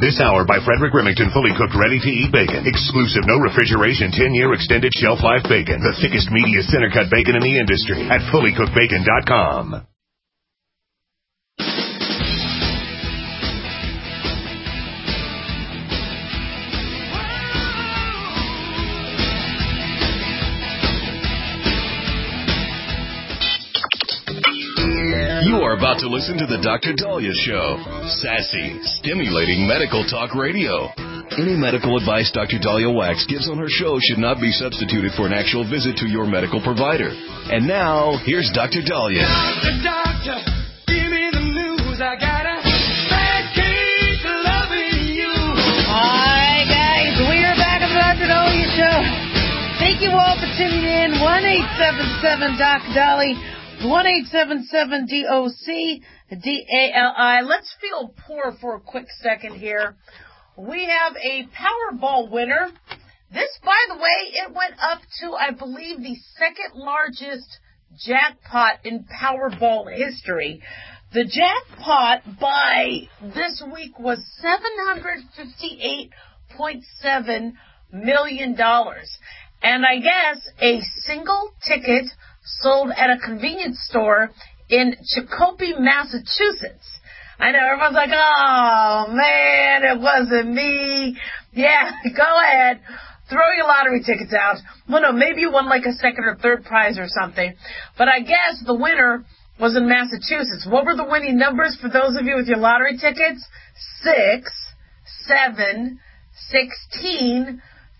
This hour by Frederick Remington, fully cooked, ready-to-eat bacon. Exclusive, no refrigeration, 10-year extended shelf life bacon. The thickest, meatiest, center-cut bacon in the industry at fullycookedbacon.com. You are about to listen to the Dr. Daliah Show. Sassy, stimulating medical talk radio. Any medical advice Dr. Daliah Wax gives on her show should not be substituted for an actual visit to your medical provider. And now, here's Dr. Daliah. Doctor, give me the news. I got a bad case of loving you. All right, guys, we are back on the Dr. Daliah Show. Thank you all for tuning in. 1-877-Dr. Daliah. 1-877-DOC-DALI. Let's feel poor for a quick second here. We have a Powerball winner. This, by the way, it went up to, I believe, the second largest jackpot in Powerball history. The jackpot by this week was $758.7 million. And I guess a single ticket sold at a convenience store in Chicopee, Massachusetts. I know everyone's like, oh, man, it wasn't me. Yeah, go ahead. Throw your lottery tickets out. Well, no, maybe you won like a second or third prize or something. But I guess the winner was in Massachusetts. What were the winning numbers for those of you with your lottery tickets? 6, 7, 16,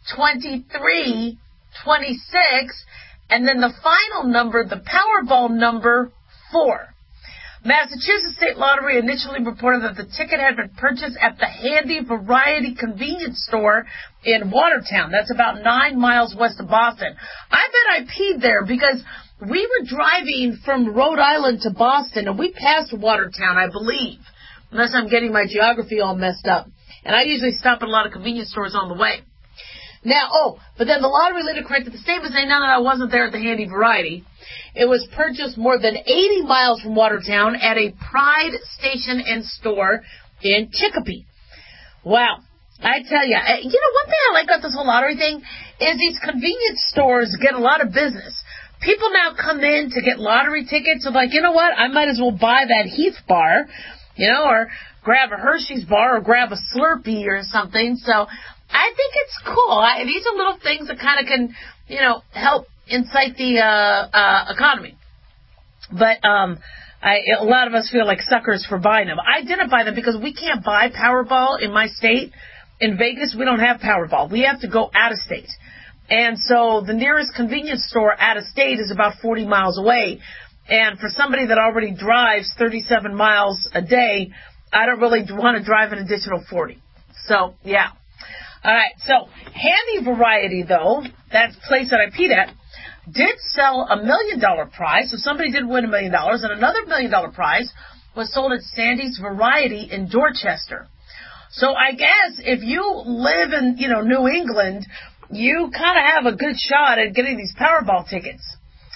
23, 26, and then the final number, the Powerball number, 4. Massachusetts State Lottery initially reported that the ticket had been purchased at the Handy Variety convenience store in Watertown. That's about 9 miles west of Boston. I bet I peed there because we were driving from Rhode Island to Boston, and we passed Watertown, I believe, unless I'm getting my geography all messed up. And I usually stop at a lot of convenience stores on the way. Now, but then the lottery later corrected the statement saying, no, I wasn't there at the Handy Variety. It was purchased more than 80 miles from Watertown at a Pride Station and store in Chicopee. Wow. I tell you, one thing I like about this whole lottery thing is these convenience stores get a lot of business. People now come in to get lottery tickets. So like, you know what? I might as well buy that Heath bar, or grab a Hershey's bar or grab a Slurpee or something. So I think it's cool. These are little things that kind of can, help incite the economy. But a lot of us feel like suckers for buying them. I didn't buy them because we can't buy Powerball in my state. In Vegas, we don't have Powerball. We have to go out of state. And so the nearest convenience store out of state is about 40 miles away. And for somebody that already drives 37 miles a day, I don't really want to drive an additional 40. So, yeah. All right, so Handy Variety, though, that place that I peed at, did sell $1 million prize, so somebody did win $1 million, and another $1 million prize was sold at Sandy's Variety in Dorchester. So I guess if you live in, New England, you kind of have a good shot at getting these Powerball tickets.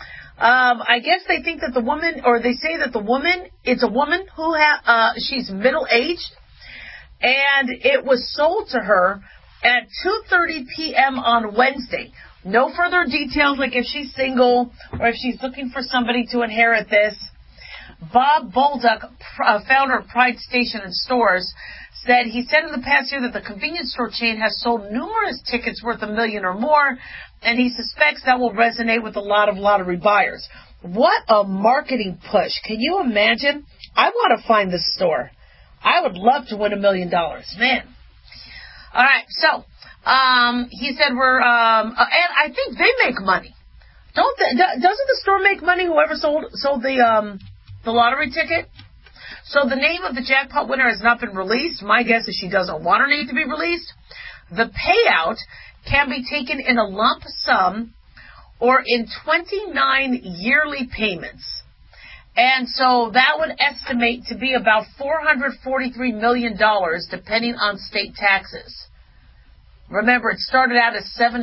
I guess they think that the woman, or they say that the woman, it's a woman who she's middle-aged, and it was sold to her at 2:30 p.m. on Wednesday. No further details, like if she's single or if she's looking for somebody to inherit this. Bob Bolduc, founder of Pride Station and Stores, said in the past year that the convenience store chain has sold numerous tickets worth $1 million or more, and he suspects that will resonate with a lot of lottery buyers. What a marketing push. Can you imagine? I want to find this store. I would love to win $1 million. Man. All right, so he said and I think they make money. Doesn't the store make money? Whoever sold the lottery ticket. So the name of the jackpot winner has not been released. My guess is she doesn't want her name to be released. The payout can be taken in a lump sum or in 29 yearly payments. And so that would estimate to be about $443 million, depending on state taxes. Remember, it started out as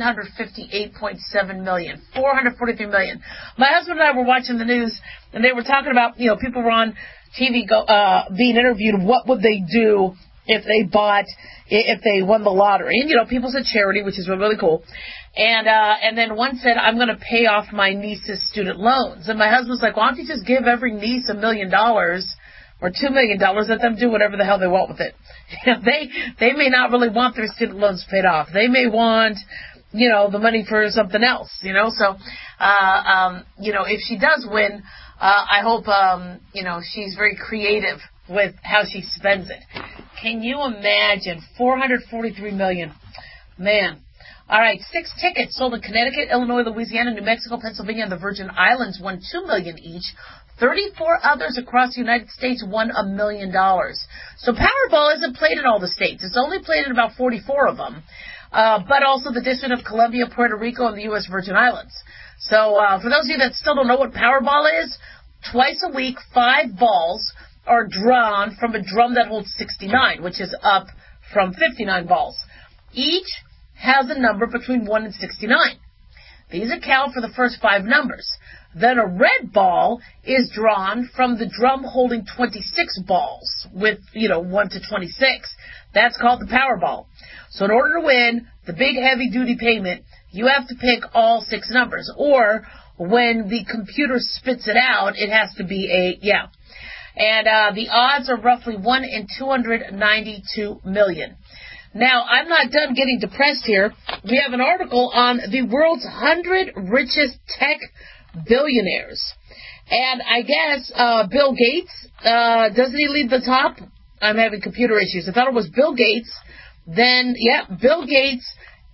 $758.7 million, $443 million. My husband and I were watching the news, and they were talking about, people were on TV being interviewed. What would they do if they won the lottery. And, people said charity, which is really cool. And then one said, I'm going to pay off my niece's student loans. And my husband's like, why don't you just give every niece $1 million or $2 million, let them do whatever the hell they want with it. They may not really want their student loans paid off. They may want, the money for something else, So, if she does win, I hope, she's very creative with how she spends it. Can you imagine? $443 million. Man. All right, 6 tickets sold in Connecticut, Illinois, Louisiana, New Mexico, Pennsylvania, and the Virgin Islands won $2 million each. 34 others across the United States won $1 million. So Powerball isn't played in all the states. It's only played in about 44 of them, but also the District of Columbia, Puerto Rico, and the U.S. Virgin Islands. So for those of you that still don't know what Powerball is, twice a week, 5 balls are drawn from a drum that holds 69, which is up from 59 balls. Each has a number between 1 and 69. These account for the first 5 numbers. Then a red ball is drawn from the drum holding 26 balls with, 1 to 26. That's called the Powerball. So in order to win the big heavy-duty payment, you have to pick all 6 numbers. Or when the computer spits it out, it has to be And the odds are roughly 1 in 292 million. Now, I'm not done getting depressed here. We have an article on the world's 100 richest tech billionaires. And I guess Bill Gates, doesn't he lead the top? I'm having computer issues. I thought it was Bill Gates. Then, Bill Gates,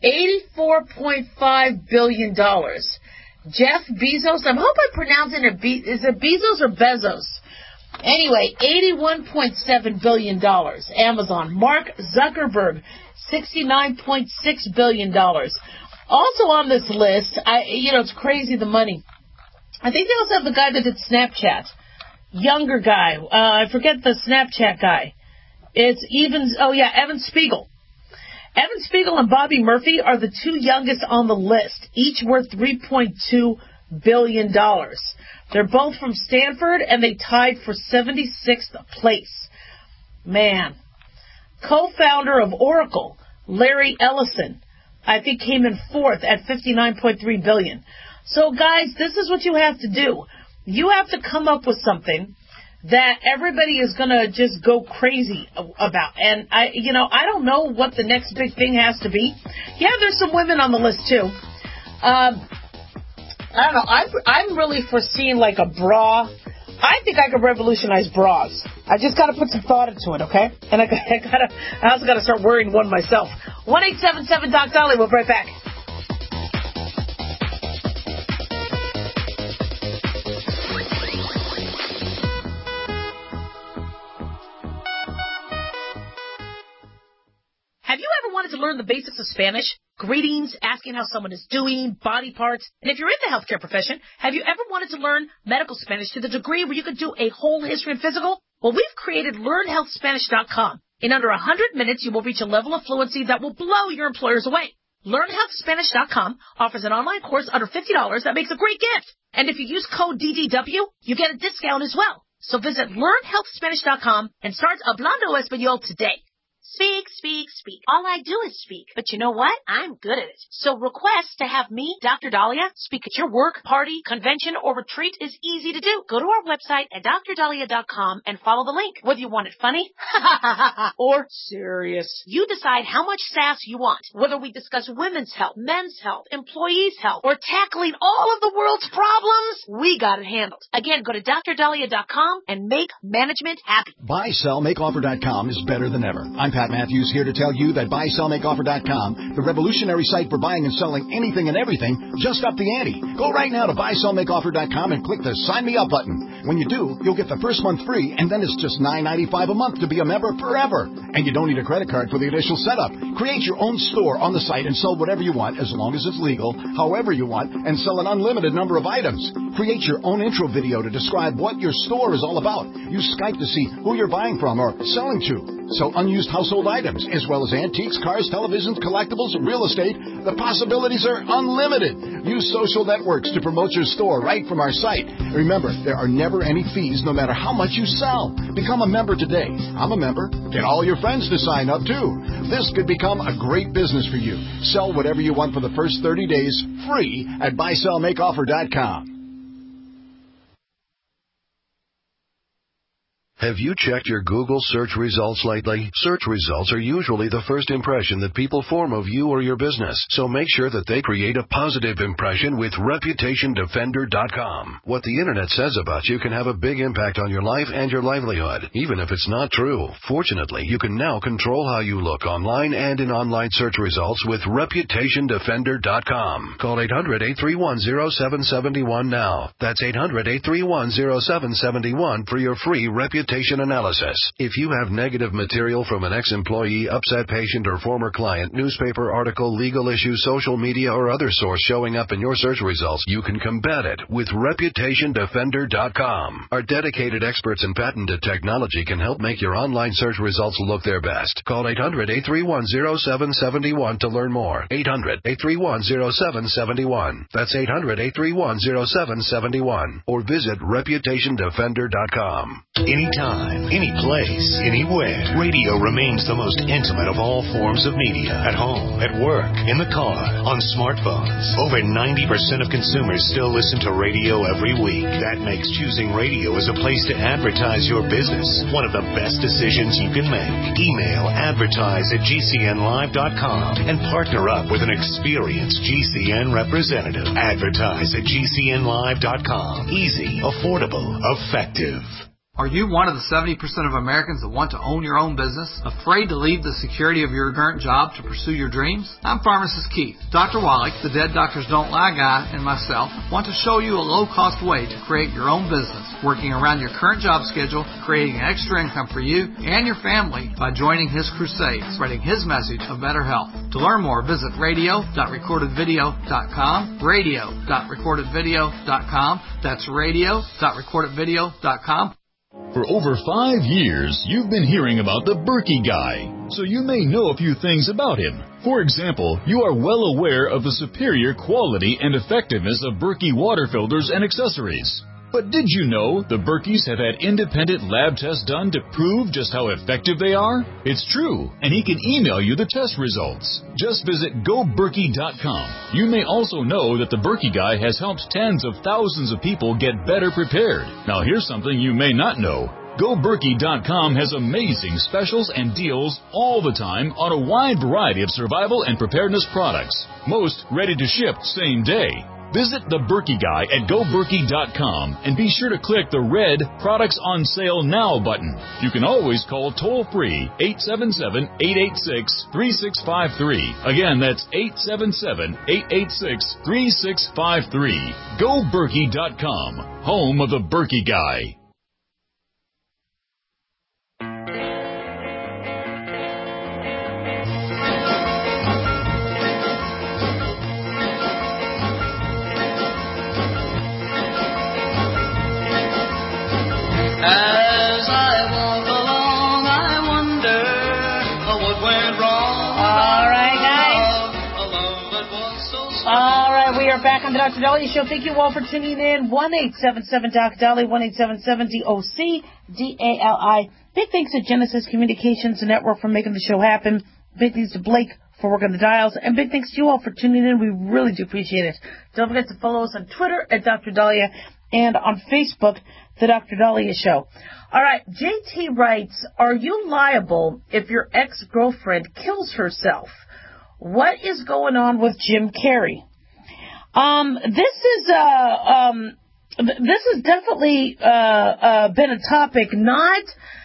$84.5 billion. Jeff Bezos, I hope I'm pronouncing it, is it Bezos or Bezos? Anyway, $81.7 billion. Amazon. Mark Zuckerberg, $69.6 billion. Also on this list, it's crazy the money. I think they also have the guy that did Snapchat. Younger guy. I forget the Snapchat guy. It's Evan Spiegel. Evan Spiegel and Bobby Murphy are the 2 youngest on the list, each worth $3.2 billion. They're both from Stanford, and they tied for 76th place. Man. Co-founder of Oracle, Larry Ellison, I think came in 4th at $59.3 billion. So, guys, this is what you have to do. You have to come up with something that everybody is going to just go crazy about. And, I don't know what the next big thing has to be. Yeah, there's some women on the list, too. I don't know. I'm really foreseeing like a bra. I think I could revolutionize bras. I just got to put some thought into it, okay? And I also got to start wearing one myself. 1-877-DOC-DOLLY. We'll be right back. Have you ever wanted to learn the basics of Spanish? Greetings, asking how someone is doing, body parts. And if you're in the healthcare profession, have you ever wanted to learn medical Spanish to the degree where you could do a whole history and physical? Well, we've created LearnHealthSpanish.com. In under 100 minutes, you will reach a level of fluency that will blow your employers away. LearnHealthSpanish.com offers an online course under $50 that makes a great gift. And if you use code DDW, you get a discount as well. So visit LearnHealthSpanish.com and start Hablando Español today. Speak, speak, speak. All I do is speak. But you know what? I'm good at it. So request to have me, Dr. Dahlia, speak at your work, party, convention, or retreat is easy to do. Go to our website at drdahlia.com and follow the link. Whether you want it funny or serious, you decide how much sass you want. Whether we discuss women's health, men's health, employees' health, or tackling all of the world's problems, we got it handled. Again, go to drdahlia.com and make management happy. BuySellMakeOffer.com is better than ever. I'm Pat Matthews here to tell you that BuySellMakeOffer.com, the revolutionary site for buying and selling anything and everything, just upped the ante. Go right now to BuySellMakeOffer.com and click the Sign Me Up button. When you do, you'll get the first month free, and then it's just $9.95 a month to be a member forever. And you don't need a credit card for the initial setup. Create your own store on the site and sell whatever you want, as long as it's legal, however you want, and sell an unlimited number of items. Create your own intro video to describe what your store is all about. Use Skype to see who you're buying from or selling to. Sell unused household items, as well as antiques, cars, televisions, collectibles, real estate. The possibilities are unlimited. Use social networks to promote your store right from our site. Remember, there are never never any fees no matter how much you sell. Become a member today. I'm a member. Get all your friends to sign up, too. This could become a great business for you. Sell whatever you want for the first 30 days free at buysellmakeoffer.com. Have you checked your Google search results lately? Search results are usually the first impression that people form of you or your business, so make sure that they create a positive impression with ReputationDefender.com. What the Internet says about you can have a big impact on your life and your livelihood, even if it's not true. Fortunately, you can now control how you look online and in online search results with ReputationDefender.com. Call 800-831-0771 now. That's 800-831-0771 for your free reputation analysis. If you have negative material from an ex-employee, upset patient, or former client, newspaper article, legal issue, social media, or other source showing up in your search results, you can combat it with ReputationDefender.com. Our dedicated experts in patented technology can help make your online search results look their best. Call 800-831-0771 to learn more. 800-831-0771. That's 800-831-0771. Or visit ReputationDefender.com. Anytime, any place, anywhere, radio remains the most intimate of all forms of media. At home, at work, in the car, on smartphones. Over 90% of consumers still listen to radio every week. That makes choosing radio as a place to advertise your business one of the best decisions you can make. Email advertise@gcnlive.com and partner up with an experienced GCN representative. Advertise at gcnlive.com. Easy, affordable, effective. Are you one of the 70% of Americans that want to own your own business? Afraid to leave the security of your current job to pursue your dreams? I'm Pharmacist Keith. Dr. Wallach, the Dead Doctors Don't Lie guy, and myself want to show you a low-cost way to create your own business, working around your current job schedule, creating an extra income for you and your family by joining his crusade, spreading his message of better health. To learn more, visit radio.recordedvideo.com, radio.recordedvideo.com. That's radio.recordedvideo.com. For over 5 years, you've been hearing about the Berkey Guy, so you may know a few things about him. For example, you are well aware of the superior quality and effectiveness of Berkey water filters and accessories. But did you know the Berkeys have had independent lab tests done to prove just how effective they are? It's true, and he can email you the test results. Just visit GoBerkey.com. You may also know that the Berkey Guy has helped tens of thousands of people get better prepared. Now here's something you may not know. GoBerkey.com has amazing specials and deals all the time on a wide variety of survival and preparedness products, most ready to ship same day. Visit the Berkey Guy at GoBerkey.com and be sure to click the red Products on Sale Now button. You can always call toll-free 877-886-3653. Again, that's 877-886-3653. GoBerkey.com, home of the Berkey Guy. As I walk along, I wonder what went wrong. All right, guys. All right, we are back on the Dr. Dahlia Show. Thank you all for tuning in. 1-877-DOC-DALI, 1-877-DOC-DALI. Big thanks to Genesis Communications Network for making the show happen. Big thanks to Blake for working the dials. And big thanks to you all for tuning in. We really do appreciate it. Don't forget to follow us on Twitter at Dr. Dahlia and on Facebook, The Dr. Dahlia Show. All right, JT writes, are you liable if your ex-girlfriend kills herself? What is going on with Jim Carrey? This has definitely been a topic not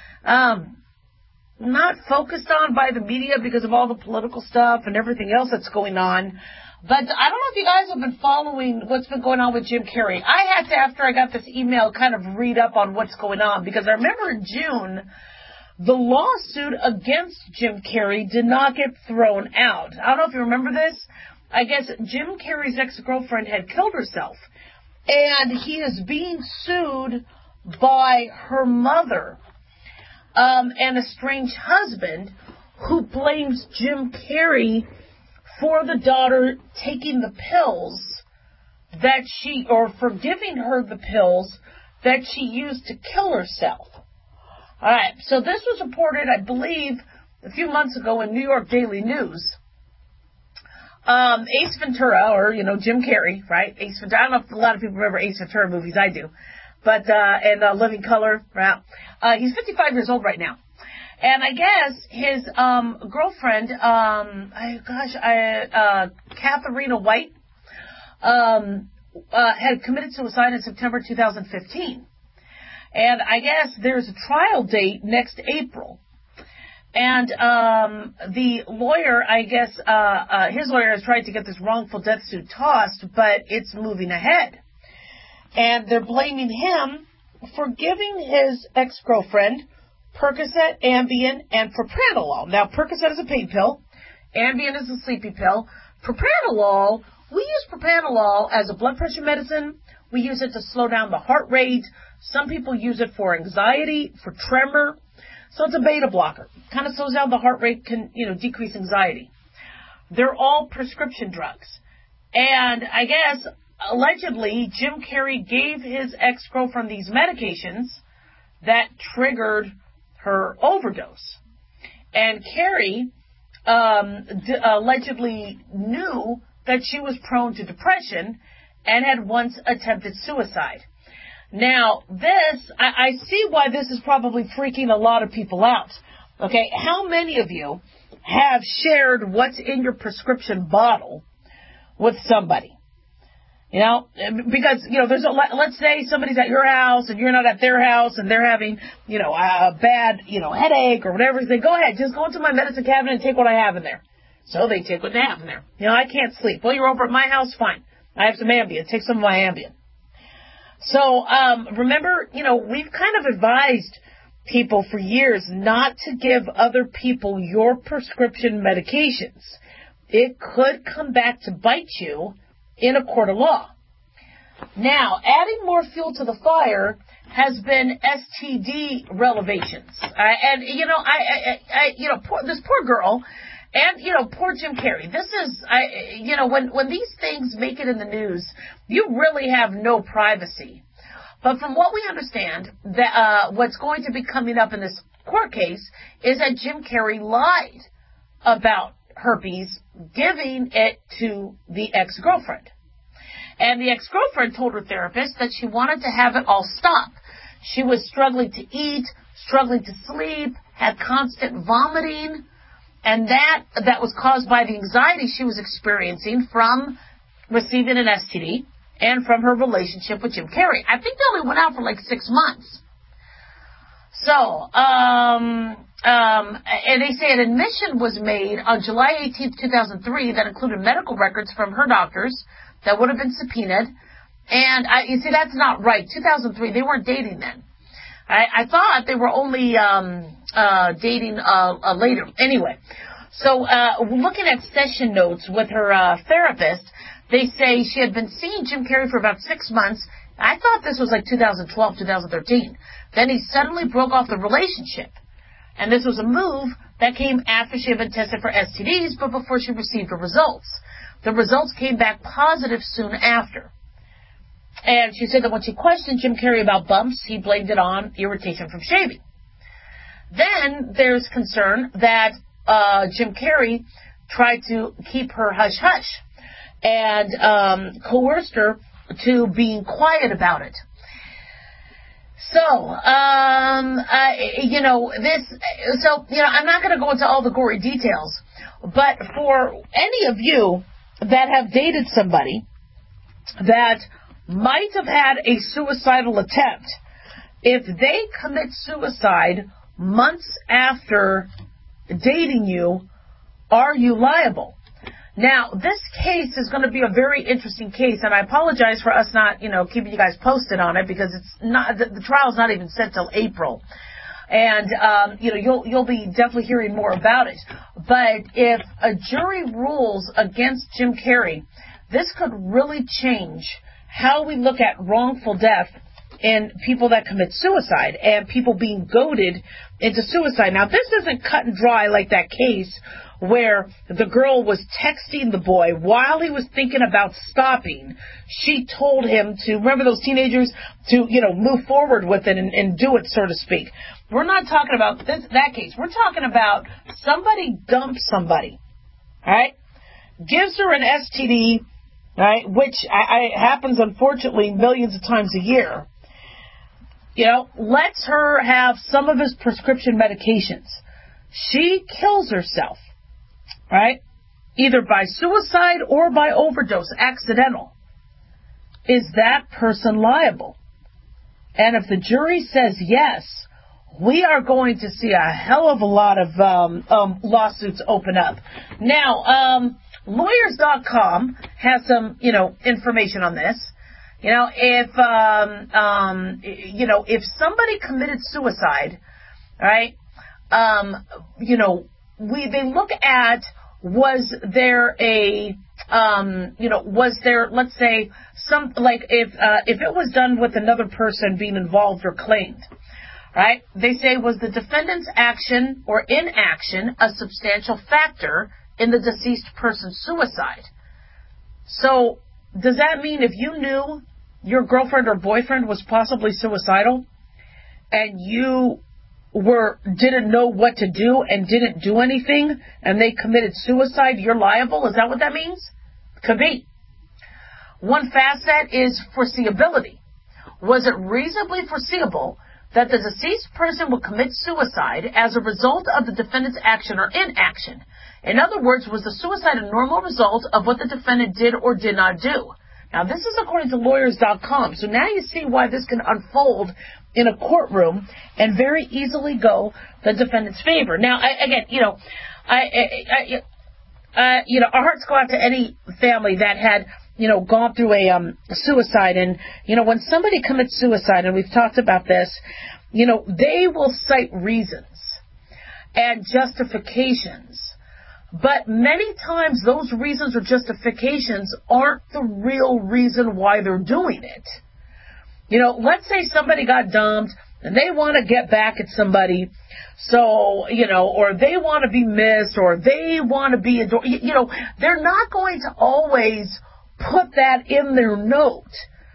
focused on by the media because of all the political stuff and everything else that's going on. But I don't know if you guys have been following what's been going on with Jim Carrey. I had to, after I got this email, kind of read up on what's going on because I remember in June, the lawsuit against Jim Carrey did not get thrown out. I don't know if you remember this. I guess Jim Carrey's ex-girlfriend had killed herself, and he is being sued by her mother and estranged husband who blames Jim Carrey for the daughter taking the pills or for giving her the pills that she used to kill herself. All right, so this was reported, I believe, a few months ago in New York Daily News. Ace Ventura, or, Jim Carrey, right? Ace Ventura. I don't know if a lot of people remember Ace Ventura movies. I do. But, and Living Color, right? He's 55 years old right now. And I guess his girlfriend, Katharina White, had committed suicide in September 2015. And I guess there's a trial date next April. And the lawyer, I guess, his lawyer has tried to get this wrongful death suit tossed, but it's moving ahead. And they're blaming him for giving his ex-girlfriend Percocet, Ambien, and propranolol. Now, Percocet is a pain pill. Ambien is a sleepy pill. Propranolol, we use propranolol as a blood pressure medicine. We use it to slow down the heart rate. Some people use it for anxiety, for tremor. So it's a beta blocker. Kind of slows down the heart rate, can, decrease anxiety. They're all prescription drugs. And I guess, allegedly, Jim Carrey gave his ex-girlfriend these medications that triggered her overdose. And Carrey allegedly knew that she was prone to depression and had once attempted suicide. Now, this, I see why this is probably freaking a lot of people out. Okay, how many of you have shared what's in your prescription bottle with somebody? Because, there's let's say somebody's at your house and you're not at their house and they're having, a bad, headache or whatever. They go ahead, just go into my medicine cabinet and take what I have in there. So they take what they have in there. I can't sleep. Well, you're over at my house, fine. I have some Ambien. Take some of my Ambien. So, remember, we've kind of advised people for years not to give other people your prescription medications. It could come back to bite you in a court of law. Now, adding more fuel to the fire has been STD revelations. And, this poor girl, and, poor Jim Carrey. This is, when these things make it in the news, you really have no privacy. But from what we understand, what's going to be coming up in this court case is that Jim Carrey lied about herpes, giving it to the ex-girlfriend. And the ex-girlfriend told her therapist that she wanted to have it all stop. She was struggling to eat, struggling to sleep, had constant vomiting, and that was caused by the anxiety she was experiencing from receiving an STD and from her relationship with Jim Carrey. I think they only went out for like 6 months. So, and they say an admission was made on July 18th, 2003 that included medical records from her doctors that would have been subpoenaed. And you see, that's not right. 2003, they weren't dating then. I thought they were only dating later. Anyway, so looking at session notes with her therapist, they say she had been seeing Jim Carrey for about 6 months. I thought this was like 2012, 2013. Then he suddenly broke off the relationship. And this was a move that came after she had been tested for STDs, but before she received her results. The results came back positive soon after. And she said that when she questioned Jim Carrey about bumps, he blamed it on irritation from shaving. Then there's concern that Jim Carrey tried to keep her hush-hush and coerced her to being quiet about it. So, I'm not going to go into all the gory details, but for any of you that have dated somebody that might have had a suicidal attempt, if they commit suicide months after dating you, are you liable? Now, this case is going to be a very interesting case, and I apologize for us not, keeping you guys posted on it, because it's not, the trial's not even set till April. And, you'll be definitely hearing more about it. But if a jury rules against Jim Carrey, this could really change how we look at wrongful death in people that commit suicide and people being goaded into suicide. Now, this isn't cut and dry like that case where the girl was texting the boy while he was thinking about stopping. She told him to, remember those teenagers, to, move forward with it and do it, so to speak. We're not talking about that case. We're talking about somebody dumps somebody, all right, gives her an STD, right, which happens, unfortunately, millions of times a year. Lets her have some of his prescription medications. She kills herself, right? Either by suicide or by overdose, accidental. Is that person liable? And if the jury says yes, we are going to see a hell of a lot of lawsuits open up. Now, lawyers.com has some, information on this. If somebody committed suicide, right, they look at, was there, let's say, if it was done with another person being involved or claimed, right, they say, was the defendant's action or inaction a substantial factor in the deceased person's suicide? So, does that mean if you knew your girlfriend or boyfriend was possibly suicidal and you didn't know what to do and didn't do anything and they committed suicide, you're liable? Is that what that means? Could be. One facet is foreseeability. Was it reasonably foreseeable that the deceased person would commit suicide as a result of the defendant's action or inaction? In other words, was the suicide a normal result of what the defendant did or did not do? Now, this is according to lawyers.com. So now you see why this can unfold in a courtroom and very easily go the defendant's favor. Now, our hearts go out to any family that had, gone through a suicide. And, when somebody commits suicide, and we've talked about this, they will cite reasons and justifications. But many times those reasons or justifications aren't the real reason why they're doing it. Let's say somebody got dumped and they want to get back at somebody, so, or they want to be missed, or they want to be adored. They're not going to always put that in their note.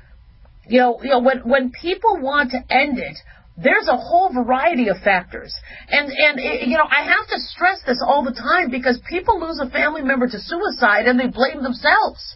When people want to end it, there's a whole variety of factors. And I have to stress this all the time because people lose a family member to suicide and they blame themselves.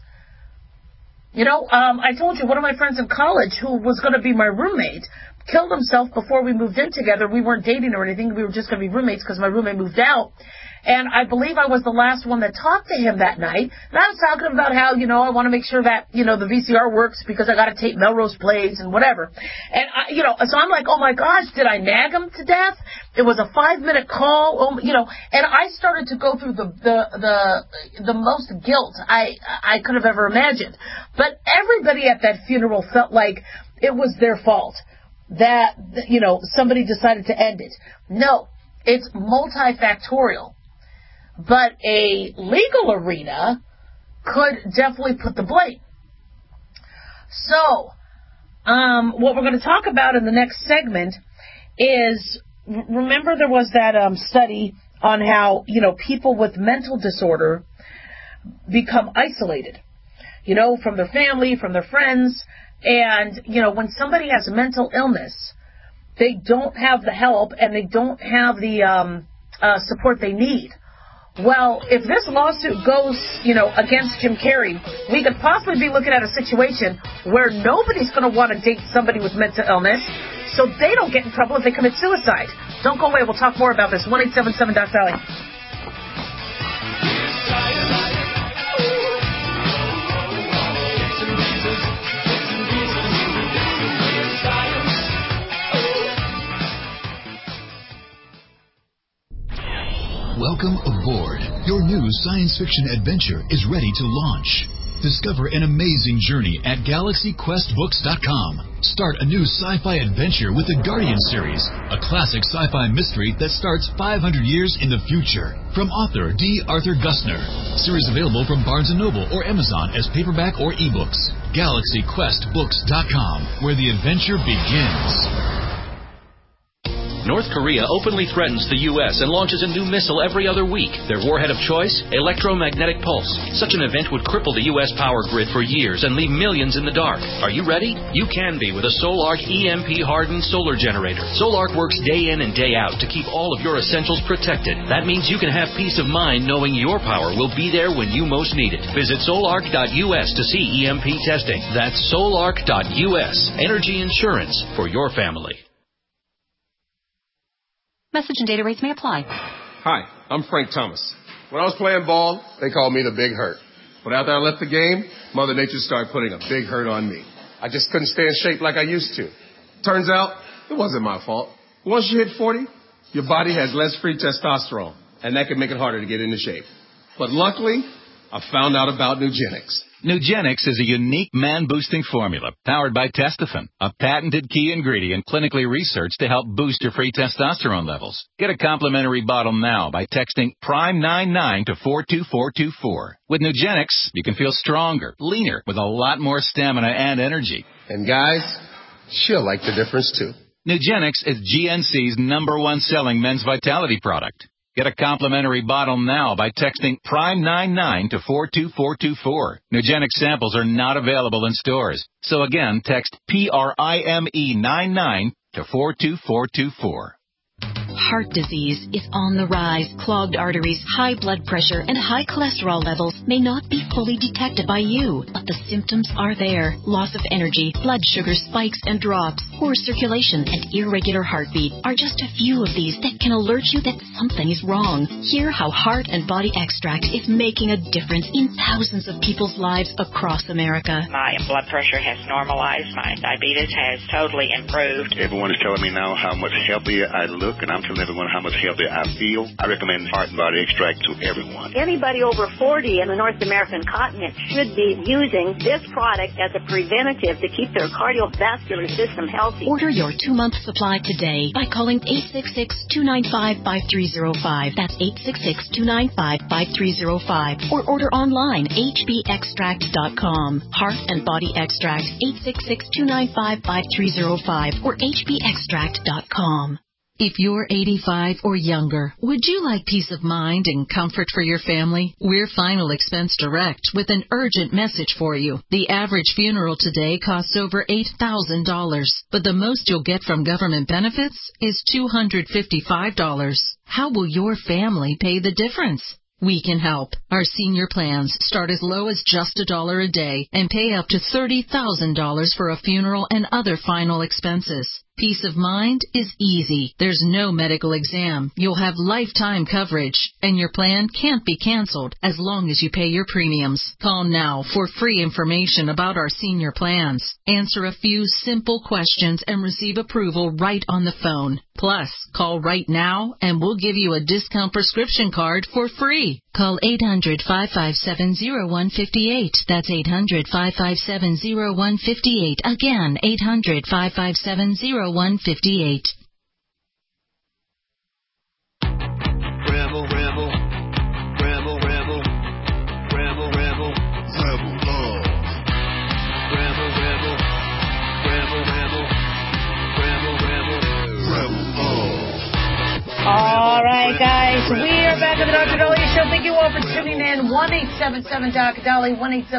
I told you one of my friends in college who was going to be my roommate killed himself before we moved in together. We weren't dating or anything. We were just going to be roommates because my roommate moved out. And I believe I was the last one that talked to him that night. And I was talking about how, I want to make sure that, the VCR works because I got to tape Melrose Place and whatever. And, so I'm like, oh my gosh, did I nag him to death? It was a 5-minute call, and I started to go through the most guilt I could have ever imagined. But everybody at that funeral felt like it was their fault that, somebody decided to end it. No, it's multifactorial. But a legal arena could definitely put the blame. So, what we're going to talk about in the next segment is, remember there was that study on how, people with mental disorder become isolated, from their family, from their friends. And, when somebody has a mental illness, they don't have the help and they don't have the support they need. Well, if this lawsuit goes, against Jim Carrey, we could possibly be looking at a situation where nobody's going to want to date somebody with mental illness, so they don't get in trouble if they commit suicide. Don't go away. We'll talk more about this. 1-877-DOC-SALLY. Welcome aboard. Your new science fiction adventure is ready to launch. Discover an amazing journey at GalaxyQuestBooks.com. Start a new sci-fi adventure with the Guardian series, a classic sci-fi mystery that starts 500 years in the future. From author D. Arthur Gusner. Series available from Barnes & Noble or Amazon as paperback or ebooks. GalaxyQuestBooks.com, where the adventure begins. North Korea openly threatens the U.S. and launches a new missile every other week. Their warhead of choice? Electromagnetic pulse. Such an event would cripple the U.S. power grid for years and leave millions in the dark. Are you ready? You can be with a Solarc EMP-hardened solar generator. Solarc works day in and day out to keep all of your essentials protected. That means you can have peace of mind knowing your power will be there when you most need it. Visit solarc.us to see EMP testing. That's solarc.us. Energy insurance for your family. Message and data rates may apply. Hi, I'm Frank Thomas. When I was playing ball, they called me the Big Hurt. But after I left the game, Mother Nature started putting a big hurt on me. I just couldn't stay in shape like I used to. Turns out, it wasn't my fault. Once you hit 40, your body has less free testosterone, and that can make it harder to get into shape. But luckily, I found out about Nugenix. Nugenix is a unique man-boosting formula powered by Testofen, a patented key ingredient clinically researched to help boost your free testosterone levels. Get a complimentary bottle now by texting PRIME99 to 42424. With Nugenix, you can feel stronger, leaner, with a lot more stamina and energy. And guys, she'll like the difference too. Nugenix is GNC's #1 selling men's vitality product. Get a complimentary bottle now by texting PRIME99 to 42424. Nugenix samples are not available in stores. So again, text PRIME99 to 42424. Heart disease is on the rise. Clogged arteries, high blood pressure, and high cholesterol levels may not be fully detected by you, but the symptoms are there. Loss of energy, blood sugar spikes and drops, poor circulation, and irregular heartbeat are just a few of these that can alert you that something is wrong. Hear how Heart and Body Extract is making a difference in thousands of people's lives across America. My blood pressure has normalized. My diabetes has totally improved. Everyone is telling me now how much healthier I look, and I'm telling everyone how much healthier I feel. I recommend Heart and Body Extract to everyone. Anybody over 40 in the North American continent should be using this product as a preventative to keep their cardiovascular system healthy. Order your 2-month supply today by calling 866-295-5305. That's 866-295-5305. Or order online, hbextract.com. Heart and Body Extract, 866-295-5305 or hbextract.com. If you're 85 or younger, would you like peace of mind and comfort for your family? We're Final Expense Direct with an urgent message for you. The average funeral today costs over $8,000, but the most you'll get from government benefits is $255. How will your family pay the difference? We can help. Our senior plans start as low as just $1 a day and pay up to $30,000 for a funeral and other final expenses. Peace of mind is easy. There's no medical exam. You'll have lifetime coverage, and your plan can't be canceled as long as you pay your premiums. Call now for free information about our senior plans. Answer a few simple questions and receive approval right on the phone. Plus, call right now and we'll give you a discount prescription card for free. Call 800-557-0158. That's 800-557-0158. Again, 800-557-0158. Rebel, rebel, rebel, rebel, rebel, rebel, rebel love. Rebel, rebel, rebel, rebel, rebel, rebel, rebel love. All right, guys, we are back at the Dr. Dahlia Show. Thank you all for tuning in. 1-877-Dr.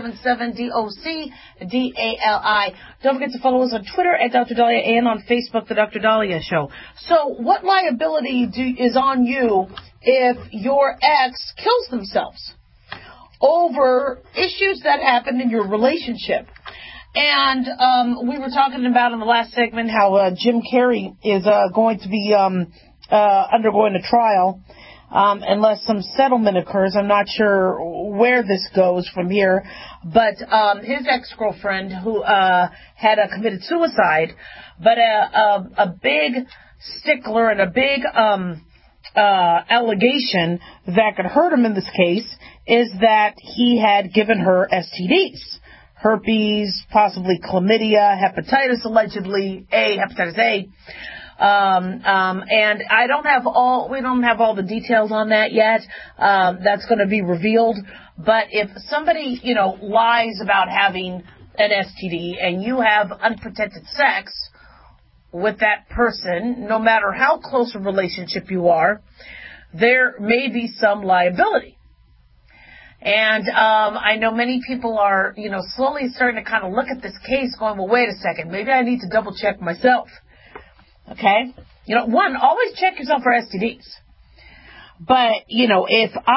1-877-DOC-DALI. Don't forget to follow us on Twitter at Dr. Dahlia and on Facebook, The Dr. Dahlia Show. So what liability is on you if your ex kills themselves over issues that happened in your relationship? And we were talking about in the last segment how Jim Carrey is going to be undergoing a trial unless some settlement occurs. I'm not sure where this goes from here, but his ex-girlfriend who had committed suicide, but a big stickler and a big allegation that could hurt him in this case is that he had given her STDs. Herpes, possibly chlamydia, hepatitis, allegedly hepatitis A. And we don't have all the details on that yet. That's going to be revealed. But if somebody, lies about having an STD and you have unprotected sex with that person, no matter how close a relationship you are, there may be some liability. And I know many people are, slowly starting to kind of look at this case going, well, wait a second, maybe I need to double check myself. Okay? One, always check yourself for STDs. But, if if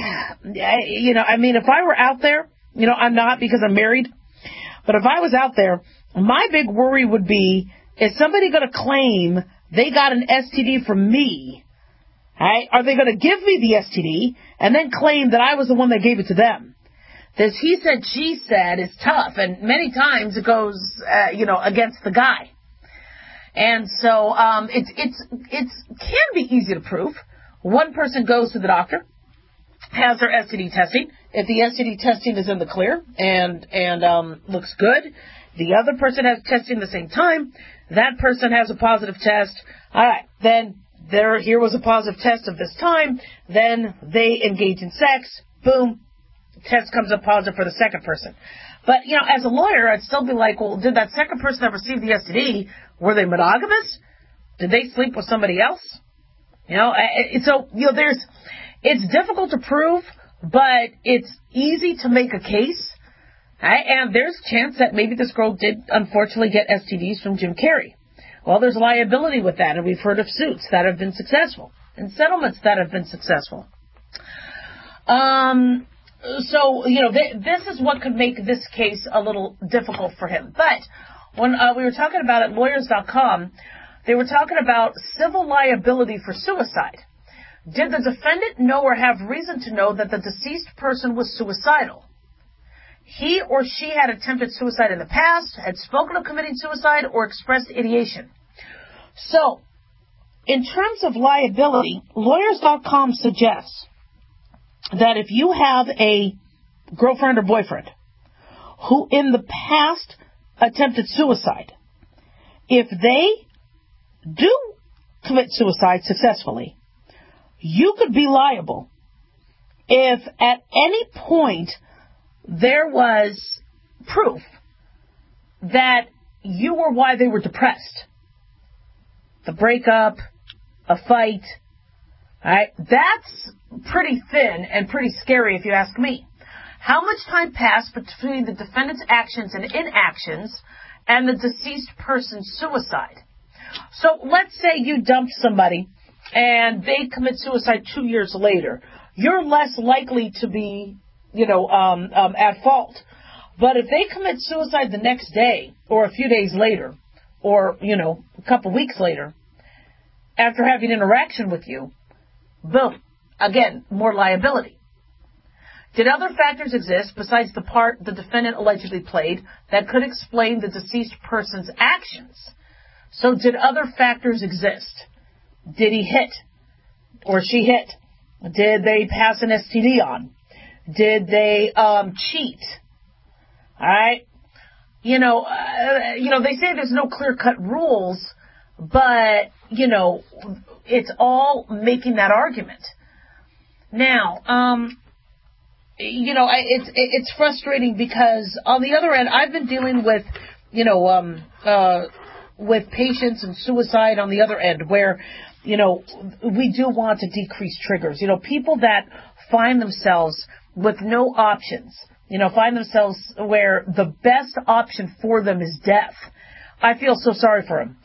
I were out there, I'm not because I'm married, but if I was out there, my big worry would be, is somebody going to claim they got an STD from me? Right? Are they going to give me the STD and then claim that I was the one that gave it to them? This he said, she said is tough, and many times it goes, against the guy. And so it can be easy to prove. One person goes to the doctor, has their STD testing. If the STD testing is in the clear and looks good, the other person has testing at the same time. That person has a positive test. All right, then here was a positive test of this time. Then they engage in sex. Boom, test comes up positive for the second person. But, as a lawyer, I'd still be like, well, did that second person that received the STD, were they monogamous? Did they sleep with somebody else? It's difficult to prove, but it's easy to make a case. Right? And there's a chance that maybe this girl did, unfortunately, get STDs from Jim Carrey. Well, there's liability with that, and we've heard of suits that have been successful and settlements that have been successful. This is what could make this case a little difficult for him. But when we were talking about at lawyers.com, they were talking about civil liability for suicide. Did the defendant know or have reason to know that the deceased person was suicidal? He or she had attempted suicide in the past, had spoken of committing suicide, or expressed ideation. So, in terms of liability, lawyers.com suggests that if you have a girlfriend or boyfriend who in the past attempted suicide, if they do commit suicide successfully, you could be liable if at any point there was proof that you were why they were depressed. The breakup, a fight, right? That's pretty thin and pretty scary if you ask me. How much time passed between the defendant's actions and inactions and the deceased person's suicide? So let's say you dumped somebody and they commit suicide 2 years later. You're less likely to be, at fault. But if they commit suicide the next day or a few days later or, a couple weeks later after having interaction with you, boom, again, more liability. Did other factors exist besides the part the defendant allegedly played that could explain the deceased person's actions? So did other factors exist? Did he hit or she hit? Did they pass an STD on? Did they cheat? All right? They say there's no clear-cut rules, but, it's all making that argument. Now, it's frustrating because on the other end, I've been dealing with, with patients and suicide on the other end where, we do want to decrease triggers. People that find themselves with no options, find themselves where the best option for them is death. I feel so sorry for them.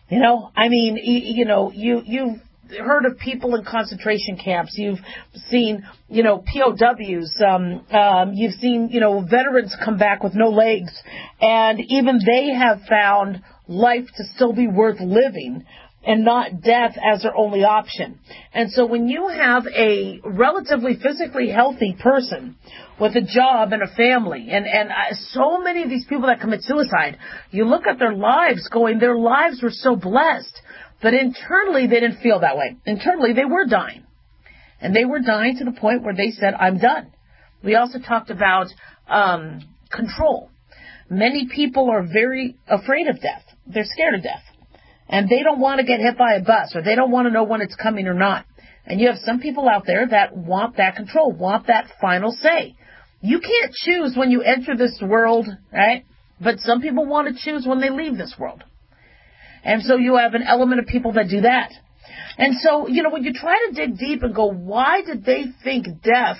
You've heard of people in concentration camps. You've seen, POWs. You've seen, veterans come back with no legs. And even they have found life to still be worth living and not death as their only option. And so when you have a relatively physically healthy person with a job and a family, and so many of these people that commit suicide, you look at their lives going, their lives were so blessed, but internally they didn't feel that way. Internally they were dying. And they were dying to the point where they said, I'm done. We also talked about control. Many people are very afraid of death. They're scared of death. And they don't want to get hit by a bus, or they don't want to know when it's coming or not. And you have some people out there that want that control, want that final say. You can't choose when you enter this world, right? But some people want to choose when they leave this world. And so you have an element of people that do that. And so, when you try to dig deep and go, why did they think death,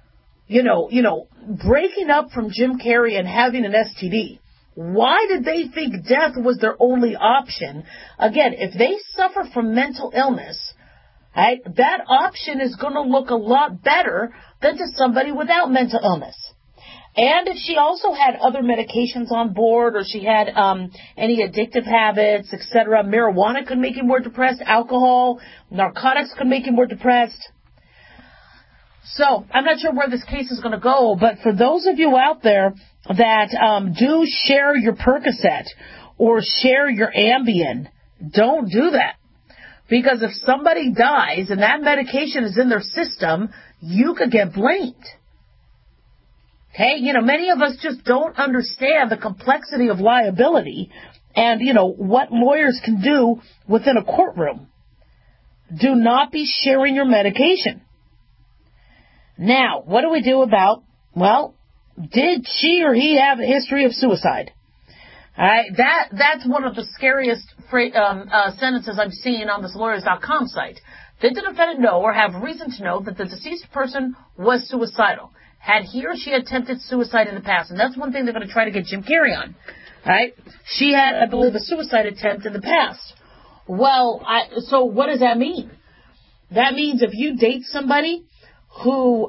breaking up from Jim Carrey and having an STD, why did they think death was their only option? Again, if they suffer from mental illness, right, that option is going to look a lot better than to somebody without mental illness. And if she also had other medications on board, or she had any addictive habits, etc., marijuana could make you more depressed, alcohol, narcotics could make you more depressed. So I'm not sure where this case is going to go, but for those of you out there that do share your Percocet or share your Ambien, don't do that. Because if somebody dies and that medication is in their system, you could get blamed. Okay, many of us just don't understand the complexity of liability and, what lawyers can do within a courtroom. Do not be sharing your medication. Now, what do we do about, did she or he have a history of suicide? All right, that's one of the scariest sentences I'm seeing on this lawyers.com site. Did the defendant know or have reason to know that the deceased person was suicidal? Had he or she attempted suicide in the past? And that's one thing they're going to try to get Jim Carrey on. Right? She had, I believe, a suicide attempt in the past. Well, so what does that mean? That means if you date somebody who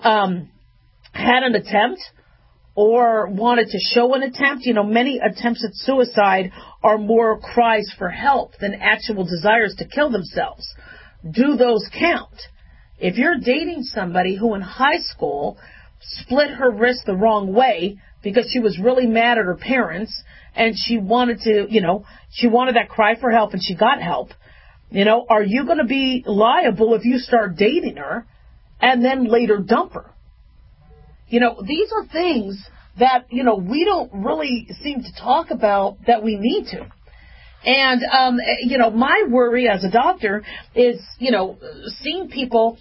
had an attempt or wanted to show an attempt, many attempts at suicide are more cries for help than actual desires to kill themselves. Do those count? If you're dating somebody who in high school split her wrist the wrong way because she was really mad at her parents and she wanted to, she wanted that cry for help and she got help, are you going to be liable if you start dating her and then later dump her? These are things that, we don't really seem to talk about that we need to. And, my worry as a doctor is, seeing people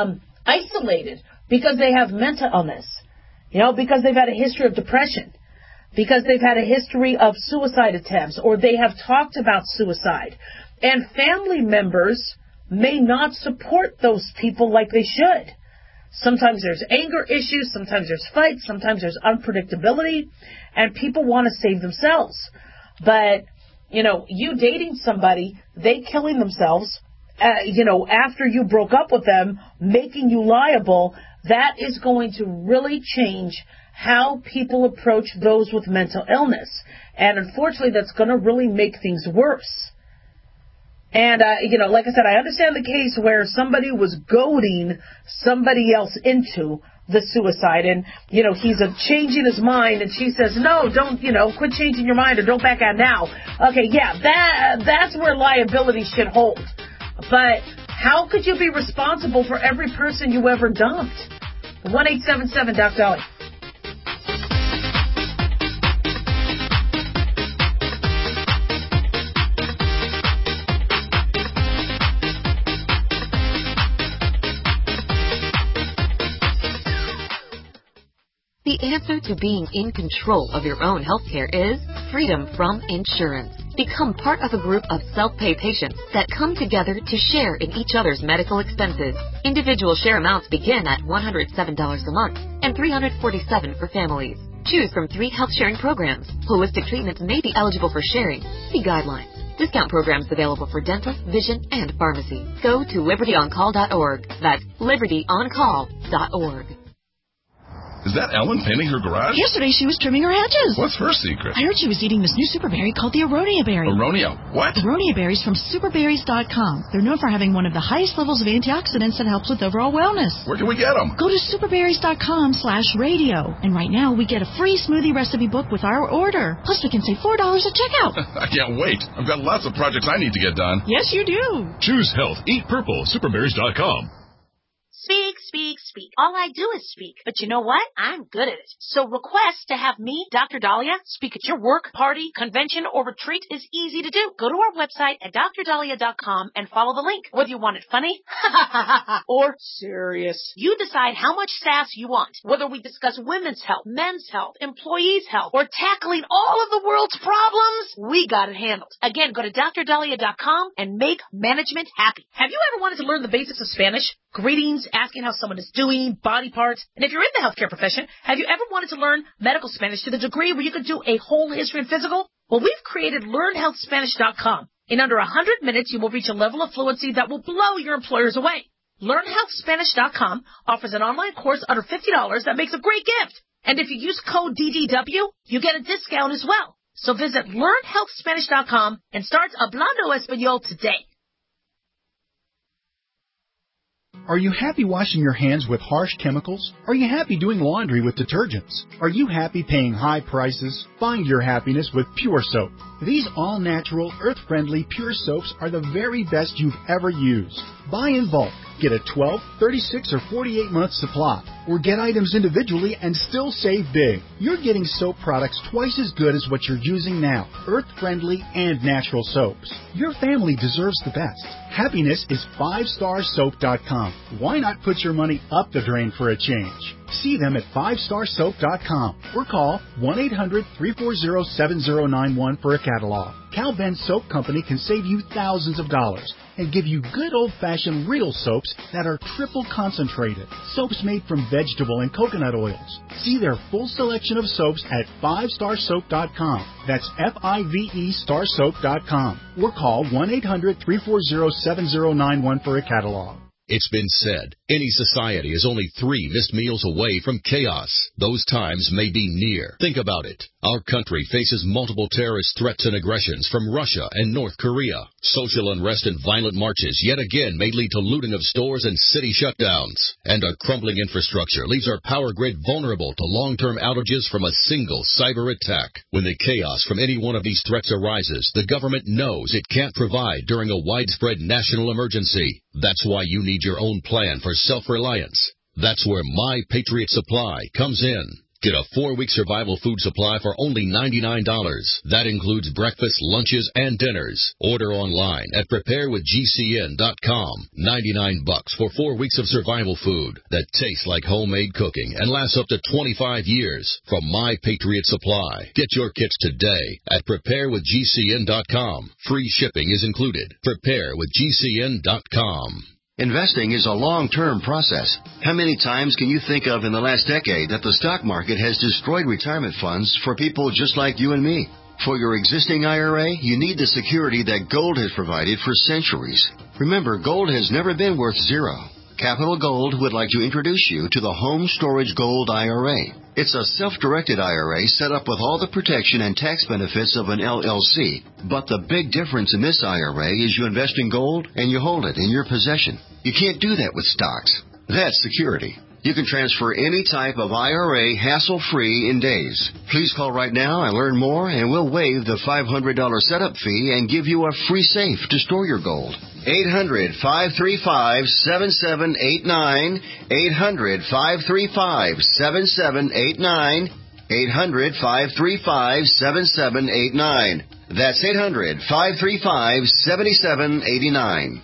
isolated because they have mental illness, because they've had a history of depression, because they've had a history of suicide attempts, or they have talked about suicide. And family members may not support those people like they should. Sometimes there's anger issues, sometimes there's fights, sometimes there's unpredictability, and people want to save themselves. But, you dating somebody, they killing themselves, after you broke up with them, making you liable, that is going to really change how people approach those with mental illness. And unfortunately, that's going to really make things worse. And, like I said, I understand the case where somebody was goading somebody else into the suicide. And, he's changing his mind. And she says, no, don't, quit changing your mind or don't back out now. Okay, yeah, that's where liability should hold. But how could you be responsible for every person you ever dumped? 1-877-DOC-DOLLY. The answer to being in control of your own healthcare is freedom from insurance. Become part of a group of self-pay patients that come together to share in each other's medical expenses. Individual share amounts begin at $107 a month and $347 for families. Choose from 3 health sharing programs. Holistic treatments may be eligible for sharing. See guidelines. Discount programs available for dental, vision, and pharmacy. Go to libertyoncall.org. That's libertyoncall.org. Is that Ellen painting her garage? Yesterday she was trimming her hedges. What's her secret? I heard she was eating this new super berry called the Aronia berry. Aronia? What? Aronia berries from superberries.com. They're known for having one of the highest levels of antioxidants that helps with overall wellness. Where can we get them? Go to superberries.com/radio. And right now we get a free smoothie recipe book with our order. Plus we can save $4 at checkout. I can't wait. I've got lots of projects I need to get done. Yes, you do. Choose health. Eat purple. Superberries.com. Speak, speak, speak. All I do is speak. But you know what? I'm good at it. So request to have me, Dr. Dahlia, speak at your work, party, convention, or retreat is easy to do. Go to our website at drdahlia.com and follow the link. Whether you want it funny or serious, you decide how much sass you want. Whether we discuss women's health, men's health, employees' health, or tackling all of the world's problems, we got it handled. Again, go to drdahlia.com and make management happy. Have you ever wanted to learn the basics of Spanish? Greetings, asking how someone is doing, body parts. And if you're in the healthcare profession, have you ever wanted to learn medical Spanish to the degree where you could do a whole history and physical? Well, we've created LearnHealthSpanish.com. In under 100 minutes, you will reach a level of fluency that will blow your employers away. LearnHealthSpanish.com offers an online course under $50 that makes a great gift. And if you use code DDW, you get a discount as well. So visit LearnHealthSpanish.com and start Hablando Español today. Are you happy washing your hands with harsh chemicals? Are you happy doing laundry with detergents? Are you happy paying high prices? Find your happiness with Pure Soap. These all-natural, earth-friendly Pure Soaps are the very best you've ever used. Buy in bulk. Get a 12, 36, or 48-month supply. Or get items individually and still save big. You're getting soap products twice as good as what you're using now. Earth-friendly and natural soaps. Your family deserves the best. Happiness is 5starsoap.com. Why not put your money up the drain for a change? See them at 5starsoap.com or call 1-800-340-7091 for a catalog. Cal Ben Soap Company can save you thousands of dollars and give you good old-fashioned real soaps that are triple concentrated. Soaps made from vegetable and coconut oils. See their full selection of soaps at 5starsoap.com. That's F-I-V-E starsoap.com. Or call 1-800-340-7091 for a catalog. It's been said, any society is only 3 missed meals away from chaos. Those times may be near. Think about it. Our country faces multiple terrorist threats and aggressions from Russia and North Korea. Social unrest and violent marches yet again may lead to looting of stores and city shutdowns. And a crumbling infrastructure leaves our power grid vulnerable to long-term outages from a single cyber attack. When the chaos from any one of these threats arises, the government knows it can't provide during a widespread national emergency. That's why you need your own plan for self-reliance. That's where My Patriot Supply comes in. Get a 4-week survival food supply for only $99. That includes breakfast, lunches, and dinners. Order online at preparewithgcn.com. $99 for 4 weeks of survival food that tastes like homemade cooking and lasts up to 25 years from My Patriot Supply. Get your kits today at preparewithgcn.com. Free shipping is included. Preparewithgcn.com. Investing is a long-term process. How many times can you think of in the last decade that the stock market has destroyed retirement funds for people just like you and me? For your existing IRA, you need the security that gold has provided for centuries. Remember, gold has never been worth zero. Capital Gold would like to introduce you to the Home Storage Gold IRA. It's a self-directed IRA set up with all the protection and tax benefits of an LLC. But the big difference in this IRA is you invest in gold and you hold it in your possession. You can't do that with stocks. That's security. You can transfer any type of IRA hassle-free in days. Please call right now and learn more, and we'll waive the $500 setup fee and give you a free safe to store your gold. 800-535-7789. 800-535-7789. 800-535-7789. That's 800-535-7789.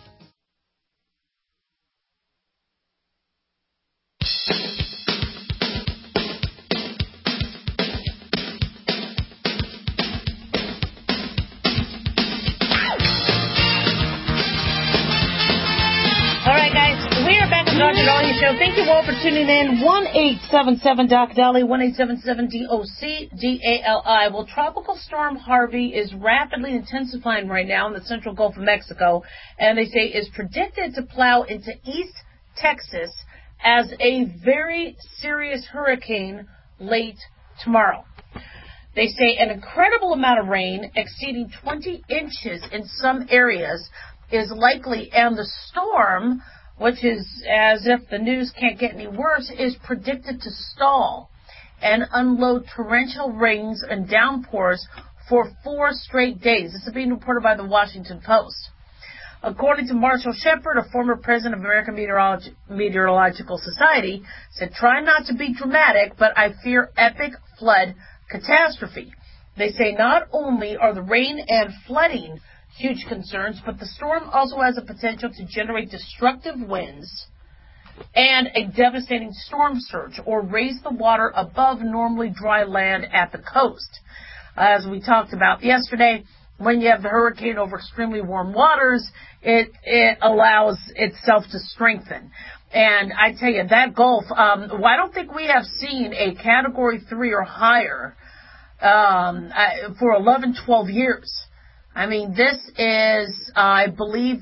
Dr. Dahlia Show. Thank you all for tuning in. 1-877-DOC-DALI, 1-877-DOC-DALI. Well, Tropical Storm Harvey is rapidly intensifying right now in the central Gulf of Mexico, and they say is predicted to plow into East Texas as a very serious hurricane late tomorrow. They say an incredible amount of rain, exceeding 20 inches in some areas, is likely, and the storm, which is as if the news can't get any worse, is predicted to stall and unload torrential rains and downpours for 4 straight days. This is being reported by the Washington Post. According to Marshall Shepard, a former president of American Meteorological Society, said, try not to be dramatic, but I fear epic flood catastrophe. They say not only are the rain and flooding huge concerns, but the storm also has the potential to generate destructive winds and a devastating storm surge or raise the water above normally dry land at the coast. As we talked about yesterday, when you have the hurricane over extremely warm waters, it allows itself to strengthen. And I tell you, that Gulf, I don't think we have seen a Category 3 or higher for 11, 12 years. I mean, this is, I believe,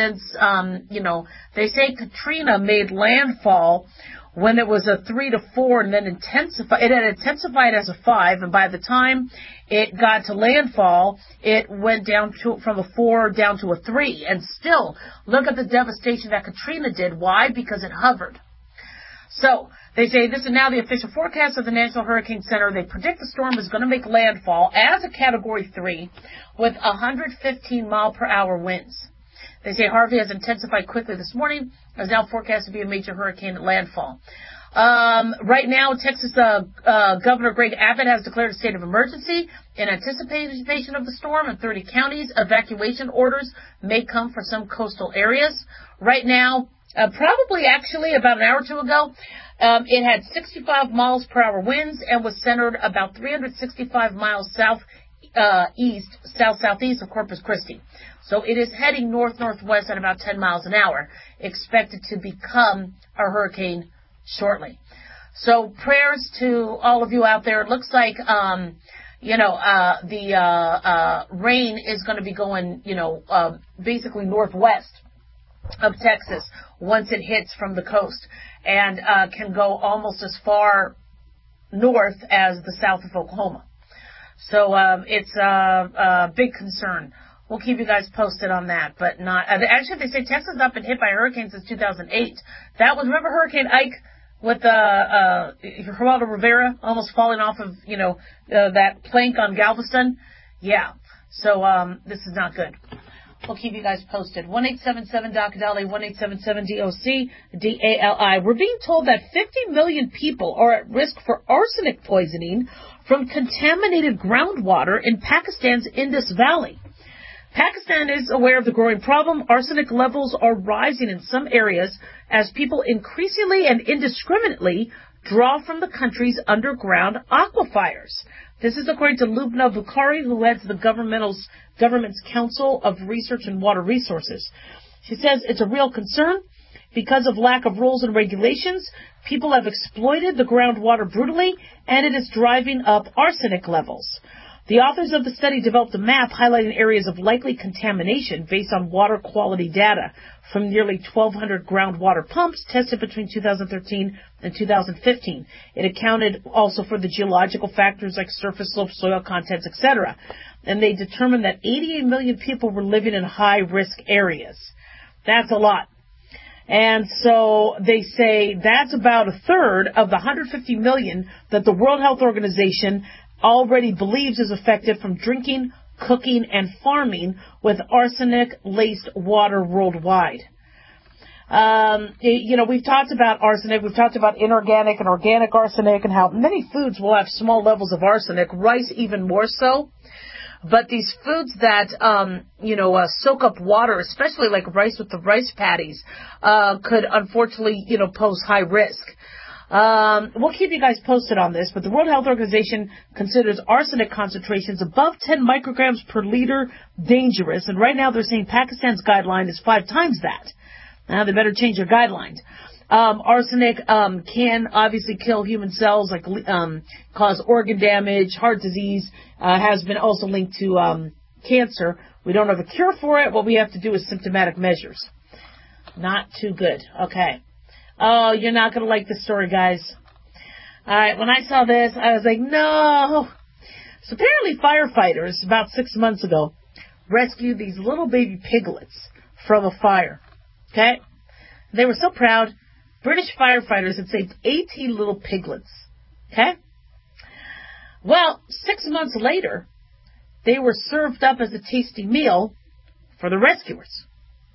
they say Katrina made landfall when it was a 3 to 4 and then intensified. It had intensified as a 5, and by the time it got to landfall, it went down from a 4 down to a 3. And still, look at the devastation that Katrina did. Why? Because it hovered. So, they say this is now the official forecast of the National Hurricane Center. They predict the storm is going to make landfall as a Category 3 with 115 mile per hour winds. They say Harvey has intensified quickly this morning and is now forecast to be a major hurricane at landfall. Right now, Texas Governor Greg Abbott has declared a state of emergency in anticipation of the storm in 30 counties. Evacuation orders may come for some coastal areas. Right now, probably actually about an hour or two ago, it had 65 miles per hour winds and was centered about 365 miles southeast of Corpus Christi. So it is heading north-northwest at about 10 miles an hour, expected to become a hurricane shortly. So prayers to all of you out there. It looks like, the rain is going to be going, basically northwest of Texas once it hits from the coast and can go almost as far north as the south of Oklahoma. So it's a big concern. We'll keep you guys posted on that, but not actually. They say Texas has not been hit by hurricanes since 2008. That was, remember Hurricane Ike with Geraldo Rivera almost falling off of that plank on Galveston. Yeah. So this is not good. We'll keep you guys posted. 1-877-DOC-DALI, 1-877-DOC-DALI. We're being told that 50 million people are at risk for arsenic poisoning from contaminated groundwater in Pakistan's Indus Valley. Pakistan is aware of the growing problem. Arsenic levels are rising in some areas as people increasingly and indiscriminately draw from the country's underground aquifers. This is according to Lubna Bukhari, who heads the government's Council of Research and Water Resources. She says it's a real concern because of lack of rules and regulations. People have exploited the groundwater brutally, and it is driving up arsenic levels. The authors of the study developed a map highlighting areas of likely contamination based on water quality data from nearly 1,200 groundwater pumps tested between 2013 and 2015. It accounted also for the geological factors like surface slope, soil contents, etc. And they determined that 88 million people were living in high-risk areas. That's a lot. And so they say that's about a third of the 150 million that the World Health Organization already believes is affected from drinking, cooking, and farming with arsenic-laced water worldwide. We've talked about arsenic. We've talked about inorganic and organic arsenic and how many foods will have small levels of arsenic, rice even more so. But these foods that, soak up water, especially like rice with the rice paddies, could unfortunately, pose high risk. We'll keep you guys posted on this, but the World Health Organization considers arsenic concentrations above 10 micrograms per liter dangerous, and right now they're saying Pakistan's guideline is 5 times that. Now they better change their guidelines. Arsenic can obviously kill human cells, like cause organ damage, heart disease, has been also linked to cancer. We don't have a cure for it. What we have to do is symptomatic measures. Not too good. Okay. Oh, you're not going to like this story, guys. All right, when I saw this, I was like, no. So apparently firefighters, about 6 months ago, rescued these little baby piglets from a fire. Okay? They were so proud. British firefighters had saved 18 little piglets. Okay? Well, 6 months later, they were served up as a tasty meal for the rescuers.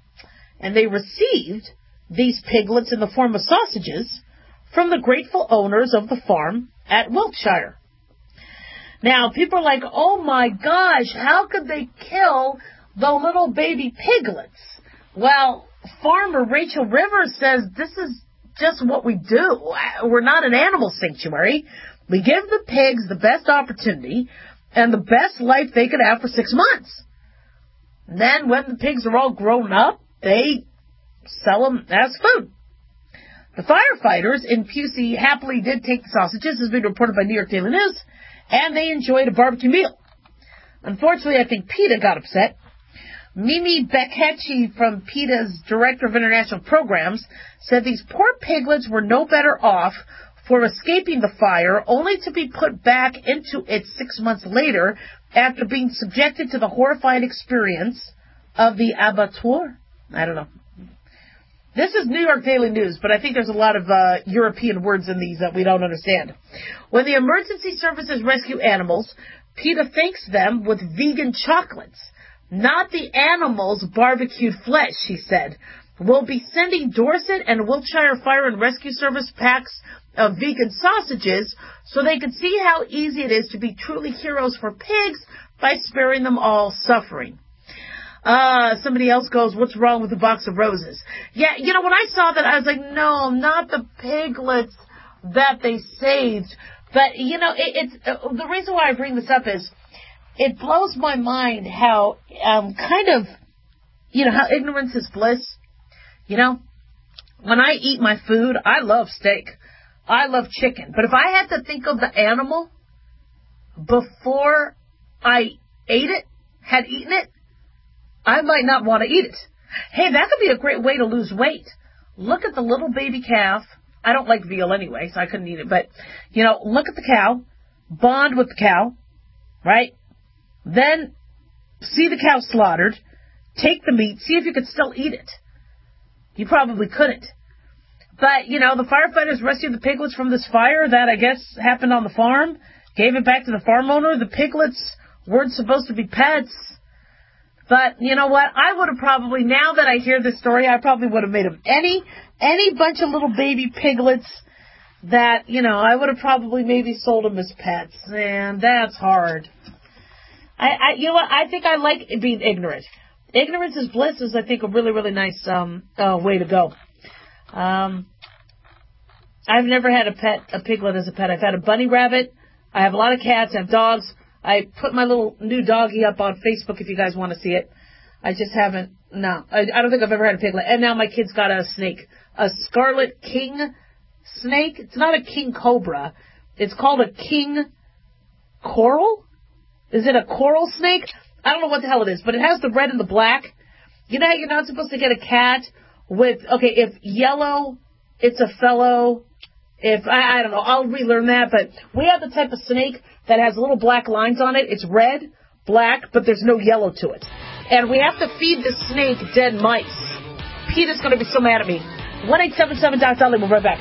and they received these piglets in the form of sausages from the grateful owners of the farm at Wiltshire. Now, people are like, oh my gosh, how could they kill the little baby piglets? Well, farmer Rachel Rivers says this is just what we do. We're not an animal sanctuary. We give the pigs the best opportunity and the best life they could have for 6 months. And then when the pigs are all grown up, they sell them as food. The firefighters in Pusey happily did take the sausages, as been reported by New York Daily News, and they enjoyed a barbecue meal. Unfortunately, I think PETA got upset. Mimi Bekhechi from PETA's Director of International Programs said these poor piglets were no better off for escaping the fire, only to be put back into it 6 months later after being subjected to the horrifying experience of the abattoir. I don't know. This is New York Daily News, but I think there's a lot of European words in these that we don't understand. When the emergency services rescue animals, PETA thanks them with vegan chocolates, not the animals' barbecued flesh, she said. We'll be sending Dorset and Wiltshire Fire and Rescue Service packs of vegan sausages so they can see how easy it is to be truly heroes for pigs by sparing them all suffering. Somebody else goes, what's wrong with the box of roses? Yeah, when I saw that, I was like, no, not the piglets that they saved. But, it's the reason why I bring this up is it blows my mind how how ignorance is bliss. When I eat my food, I love steak. I love chicken. But if I had to think of the animal before I had eaten it, I might not want to eat it. Hey, that could be a great way to lose weight. Look at the little baby calf. I don't like veal anyway, so I couldn't eat it. But, look at the cow, bond with the cow, right? Then see the cow slaughtered, take the meat, see if you could still eat it. You probably couldn't. But, the firefighters rescued the piglets from this fire that I guess happened on the farm, gave it back to the farm owner. The piglets weren't supposed to be pets. But you know what? I would have probably, now that I hear this story, I probably would have made them any bunch of little baby piglets that, I would have probably maybe sold them as pets. And that's hard. I think I like being ignorant. Ignorance is bliss is, I think, a really, really nice way to go. I've never had a piglet as a pet. I've had a bunny rabbit. I have a lot of cats. I have dogs. I put my little new doggy up on Facebook if you guys want to see it. I just haven't. No, I don't think I've ever had a piglet. And now my kid's got a snake, a scarlet king snake. It's not a king cobra. It's called a king coral. Is it a coral snake? I don't know what the hell it is, but it has the red and the black. You know how you're not supposed to get a cat with, if yellow, it's a fellow. If, I don't know, I'll relearn that, but we have the type of snake that has little black lines on it. It's red, black, but there's no yellow to it. And we have to feed the snake dead mice. Peter's going to be so mad at me. 1-877-DOC-DOLLY. We'll be right back.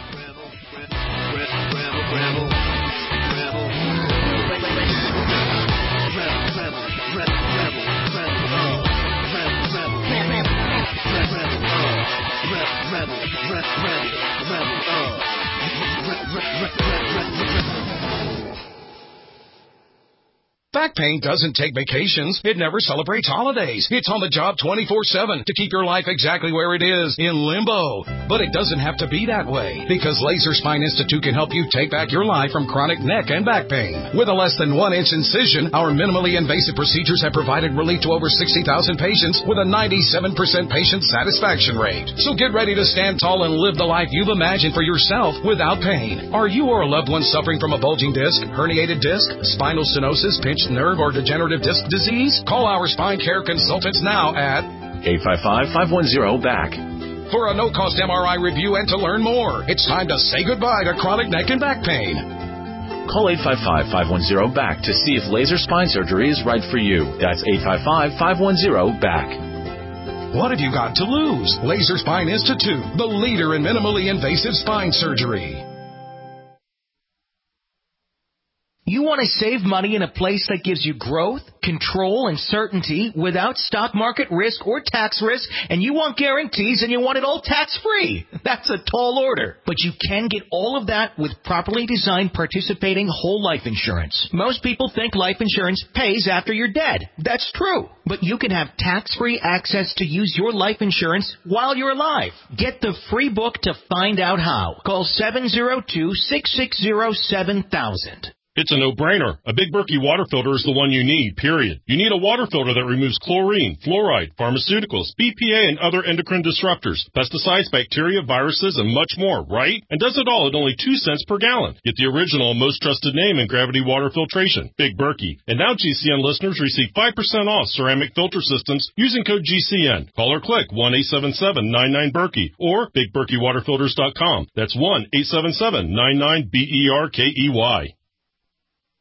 Back pain doesn't take vacations. It never celebrates holidays. It's on the job 24/7 to keep your life exactly where it is, in limbo. But it doesn't have to be that way, because Laser Spine Institute can help you take back your life from chronic neck and back pain. With a less than 1-inch incision, our minimally invasive procedures have provided relief to over 60,000 patients with a 97% patient satisfaction rate. So get ready to stand tall and live the life you've imagined for yourself without pain. Are you or a loved one suffering from a bulging disc, herniated disc, spinal stenosis, pinched nerve, or degenerative disc disease? Call our spine care consultants now at 855-510-BACK. for a no-cost MRI review and to learn more. It's time to say goodbye to chronic neck and back pain. Call 855-510-BACK to see if laser spine surgery is right for you. That's 855-510-BACK. What have you got to lose? Laser Spine Institute, the leader in minimally invasive spine surgery. You want to save money in a place that gives you growth, control, and certainty without stock market risk or tax risk, and you want guarantees and you want it all tax-free. That's a tall order. But you can get all of that with properly designed participating whole life insurance. Most people think life insurance pays after you're dead. That's true. But you can have tax-free access to use your life insurance while you're alive. Get the free book to find out how. Call 702-660-7000. It's a no-brainer. A Big Berkey water filter is the one you need, period. You need a water filter that removes chlorine, fluoride, pharmaceuticals, BPA, and other endocrine disruptors, pesticides, bacteria, viruses, and much more, right? And does it all at only 2 cents per gallon. Get the original and most trusted name in gravity water filtration, Big Berkey. And now GCN listeners receive 5% off ceramic filter systems using code GCN. Call or click 1-877-99-BERKEY or BigBerkeyWaterFilters.com. That's 1-877-99-BERKEY.